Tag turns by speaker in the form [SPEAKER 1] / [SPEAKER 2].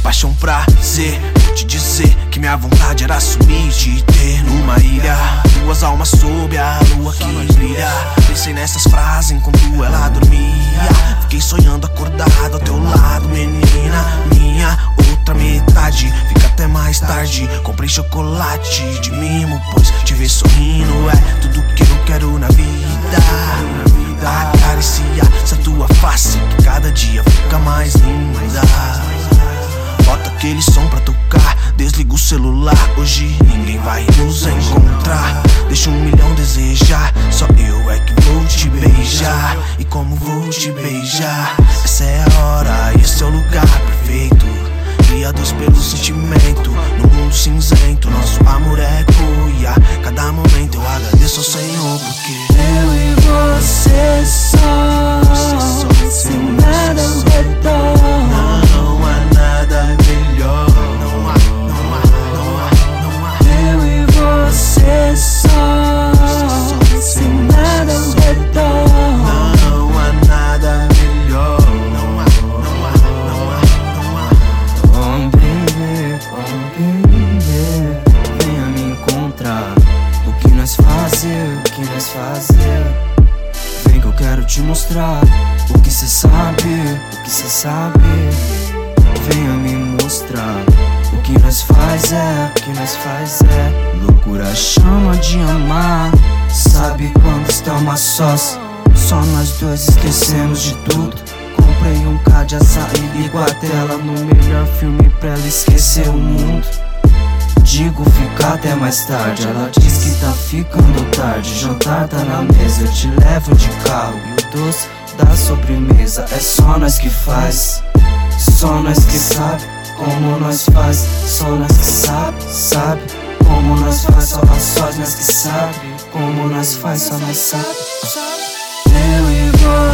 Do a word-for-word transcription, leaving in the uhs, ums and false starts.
[SPEAKER 1] paixão, prazer. Vou te dizer que minha vontade era sumir, te ter numa ilha, duas almas sob a lua que brilha. Pensei nessas frases enquanto ela dormia. Fiquei sonhando acordado ao teu lado, menina. Minha outra metade fica até mais tarde. Comprei chocolate de mimo, pois te ver sorrindo é tudo que eu quero na vida. Acariciar essa tua face que cada dia fica mais linda. Bota aquele som pra tocar, desliga o celular, hoje ninguém vai nos encontrar. Deixa um milhão desejar, só eu é que vou te beijar. E como vou te beijar, essa é a hora e esse é o lugar perfeito. Criados pelo sentimento, no mundo cinzento, nosso amor é cuia. Cada momento eu agradeço ao Senhor, porque
[SPEAKER 2] eu e você só, sem nada ao redor.
[SPEAKER 1] Não há nada melhor. Não há, não há, não há, não há.
[SPEAKER 2] Eu e você só, sem nada ao redor.
[SPEAKER 1] Não há nada melhor. Não há, não há, não há, não há.
[SPEAKER 2] Oh baby, oh baby, venha me encontrar. O que nós fazer, o que nós fazer. Vem que eu quero te mostrar o que cê sabe, o que cê sabe. Venha me mostrar o que nós faz é, o que nós faz é. Loucura chama de amar. Sabe quando estamos a sós, só nós dois esquecemos de tudo. Comprei um K de açaí, ligo a tela no melhor filme pra ela esquecer o mundo. Digo ficar até mais tarde, ela diz que tá ficando tarde. Jantar tá na mesa, eu te levo de carro. E o doce da sobremesa é só nós que faz. Só nós que sabe como nós faz. Só nós que sabe, sabe como nós faz. Só a sós nós que sabe como nós faz. Só nós sabe. Eu e você